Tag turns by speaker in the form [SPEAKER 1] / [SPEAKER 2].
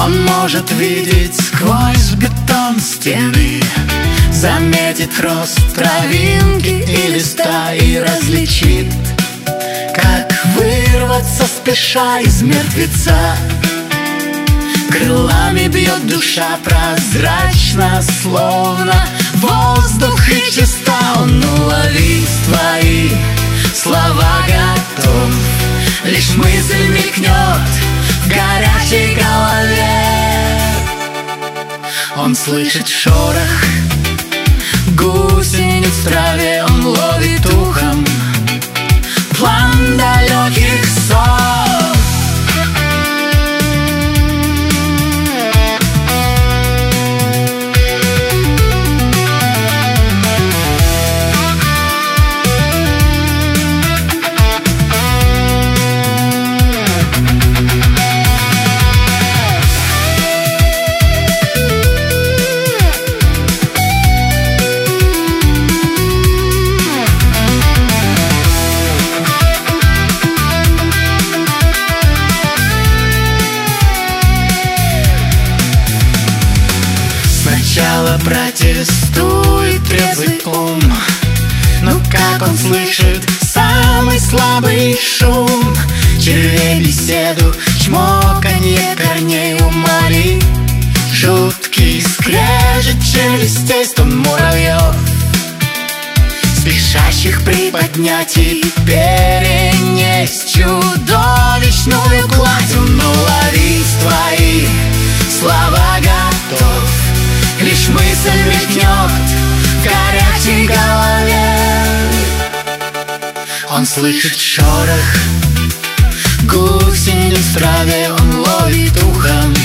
[SPEAKER 1] Он может видеть сквозь бетон стены, заметит рост травинки и листа и различит, как вырваться спеша из мертвеца. Крылами бьет душа прозрачно, словно воздух и чиста. Он уловить твои слова готов, лишь мысль мелькнет в горячей голове. Он слышит шорох гусениц в траве, он ловит ухом план далеких сов. Сначала протестует трезвый ум, но как он слышит самый слабый шум, червей беседу, чмоканье корней у моли, жуткий скрежет челюстей, стон муравьев, спешащих приподнять и перенесть чудовищную кладь. Он уловить твои слова готов, лишь мысль мелькнет в горячей голове. Он слышит шорох гусениц в траве, он ловит ухом